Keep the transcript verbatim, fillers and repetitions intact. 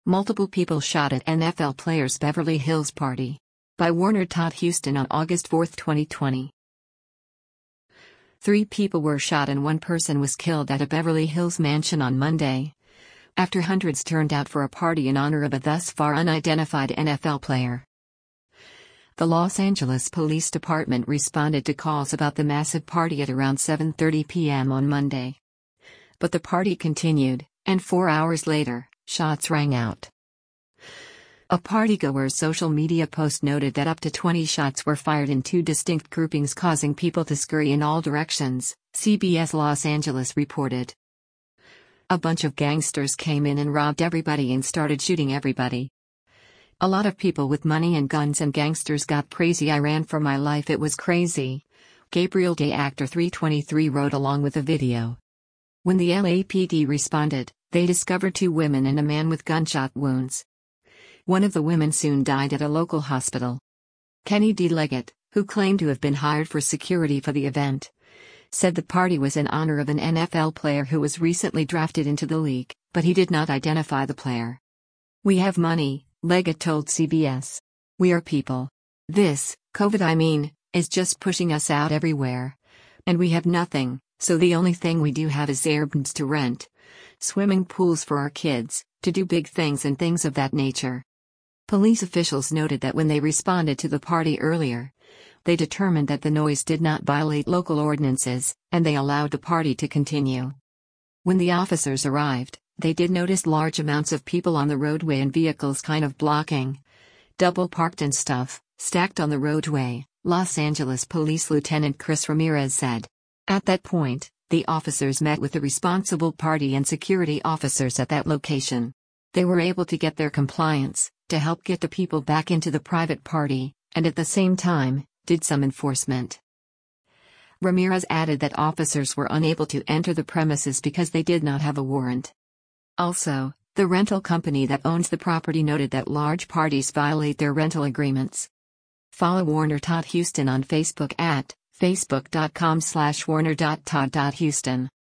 Multiple people shot at N F L players' Beverly Hills party. By Warner Todd Houston on August fourth, twenty twenty. Three people were shot and one person was killed at a Beverly Hills mansion on Monday, after hundreds turned out for a party in honor of a thus far unidentified N F L player. The Los Angeles Police Department responded to calls about the massive party at around seven thirty p m on Monday. But the party continued, and four hours later, shots rang out. A partygoer's social media post noted that up to twenty shots were fired in two distinct groupings, causing people to scurry in all directions, C B S Los Angeles reported. A bunch of gangsters came in and robbed everybody and started shooting everybody. A lot of people with money and guns and gangsters got crazy. I ran for my life, it was crazy, Gabriel Day, actor three twenty-three, wrote along with a video. When the L A P D responded, they discovered two women and a man with gunshot wounds. One of the women soon died at a local hospital. Kenny D. Leggett, who claimed to have been hired for security for the event, said the party was in honor of an N F L player who was recently drafted into the league, but he did not identify the player. "We have money," Leggett told C B S. "We are people. This, COVID I mean, is just pushing us out everywhere. And we have nothing, so the only thing we do have is airbnbs to rent, swimming pools for our kids, to do big things and things of that nature." Police officials noted that when they responded to the party earlier, they determined that the noise did not violate local ordinances, and they allowed the party to continue. When the officers arrived, they did notice large amounts of people on the roadway and vehicles kind of blocking, double parked and stuff, stacked on the roadway, Los Angeles Police Lieutenant Chris Ramirez said. At that point, the officers met with the responsible party and security officers at that location. They were able to get their compliance, to help get the people back into the private party, and at the same time, did some enforcement. Ramirez added that officers were unable to enter the premises because they did not have a warrant. Also, the rental company that owns the property noted that large parties violate their rental agreements. Follow Warner Todd Houston on Facebook at facebook dot com slash warner dot todd dot houston.